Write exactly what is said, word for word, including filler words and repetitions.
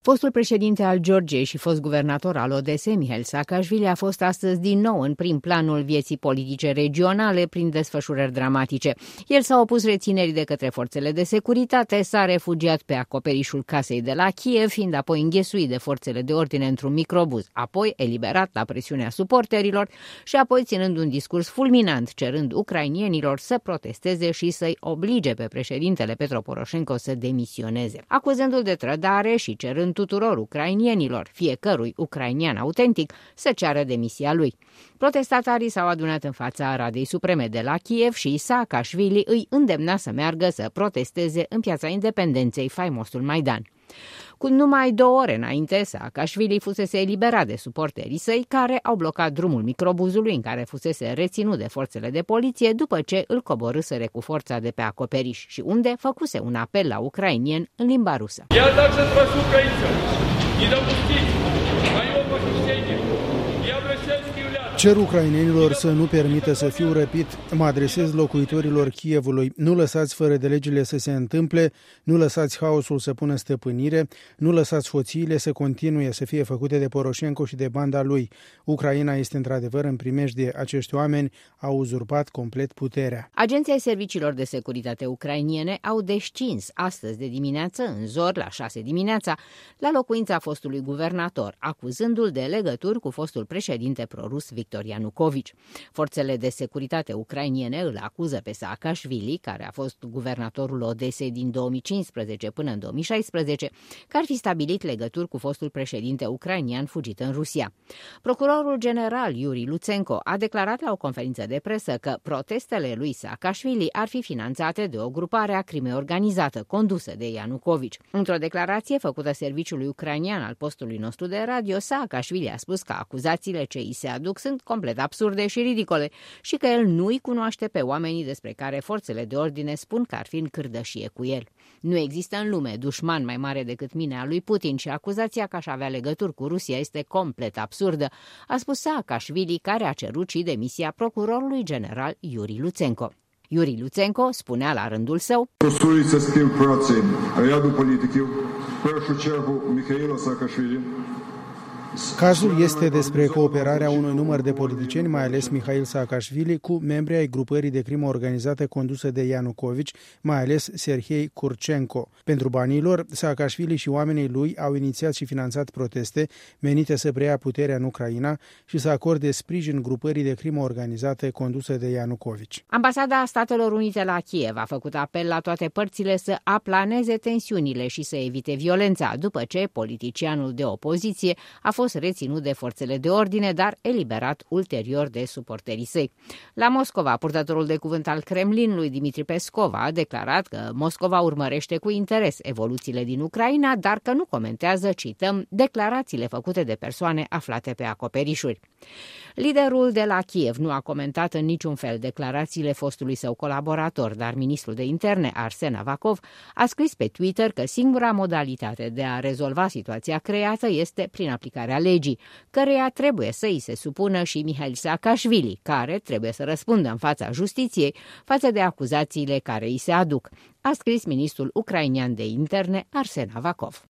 Fostul președinte al Georgiei și fost guvernator al Odesei, Mihail Saakashvili, a fost astăzi din nou în prim planul vieții politice regionale prin desfășurări dramatice. El s-a opus reținerii de către forțele de securitate, s-a refugiat pe acoperișul casei de la Kiev, fiind apoi înghesuit de forțele de ordine într-un microbuz, apoi eliberat la presiunea suporterilor și apoi ținând un discurs fulminant cerând ucrainienilor să protesteze și să-i oblige pe președintele Petro Poroșenko să demisioneze, acuzându-l de trădare și cerând tuturor ucrainienilor, fiecărui ucrainian autentic, să ceară demisia lui. Protestatarii s-au adunat în fața Radei Supreme de la Kiev și Saakashvili îi îndemna să meargă să protesteze în Piața Independenței, faimosul Maidan. Cu numai două ore înainte, Saakashvili fusese eliberat de suporterii săi, care au blocat drumul microbuzului în care fusese reținut de forțele de poliție după ce îl coborâsără cu forța de pe acoperiș și unde făcuse un apel la ucrainieni în limba rusă. Cer ucrainenilor să nu permită să fiu răpit. Mă adresez locuitorilor Kievului. Nu lăsați fără de legile să se întâmple, nu lăsați haosul să pună stăpânire, nu lăsați hoțiile să continue să fie făcute de Poroșenko și de banda lui. Ucraina este într-adevăr în primejdie. Acești oameni au uzurpat complet puterea. Agenții ai serviciilor de securitate ucrainiene au descins astăzi de dimineață, în zor, la șase dimineața, la locuința fostului guvernator, acuzându-l de legături cu fostul președinte prorus Victor Ianucovici. Forțele de securitate ucrainiene îl acuză pe Saakashvili, care a fost guvernatorul Odesei din două mii cincisprezece până în două mii șaisprezece, că ar fi stabilit legături cu fostul președinte ucrainian fugit în Rusia. Procurorul general Iuri Lutsenko a declarat la o conferință de presă că protestele lui Saakashvili ar fi finanțate de o grupare a crimei organizată condusă de Ianucovici. Într-o declarație făcută serviciului ucrainian al postului nostru de radio, Saakashvili a spus că acuzațiile ce îi se aduc sunt complet absurde și ridicole și că el nu-i cunoaște pe oamenii despre care forțele de ordine spun că ar fi în cârdășie cu el. Nu există în lume dușman mai mare decât mine al lui Putin și acuzația că aș avea legături cu Rusia este complet absurdă, a spus Saakashvili, care a cerut și demisia procurorului general Iuri Lutsenko. Iuri Lutsenko spunea la rândul său: Стосується співпраці ряду політиків, в першу чергу Михаїла Саакашвілі. Cazul este despre cooperarea unui număr de politicieni, mai ales Mihail Saakashvili, cu membrii ai grupării de crimă organizată condusă de Ianucovici, mai ales Serhei Kurchenko. Pentru banii lor, Saakashvili și oamenii lui au inițiat și finanțat proteste menite să preia puterea în Ucraina și să acorde sprijin grupării de crimă organizată condusă de Ianucovici. Ambasada Statelor Unite la Kiev a făcut apel la toate părțile să aplaneze tensiunile și să evite violența, după ce politicianul de opoziție a fost reținut de forțele de ordine, dar eliberat ulterior de suporterii săi. La Moscova, purtătorul de cuvânt al Kremlinului, Dmitri Peskov, a declarat că Moscova urmărește cu interes evoluțiile din Ucraina, dar că nu comentează, cităm, declarațiile făcute de persoane aflate pe acoperișuri. Liderul de la Kiev nu a comentat în niciun fel declarațiile fostului său colaborator, dar ministrul de interne, Arsen Avakov, a scris pe Twitter că singura modalitate de a rezolva situația creată este prin aplicarea legii, căreia trebuie să îi se supună și Mihail Saakashvili, care trebuie să răspundă în fața justiției față de acuzațiile care îi se aduc, a scris ministrul ucrainian de interne, Arsen Avakov.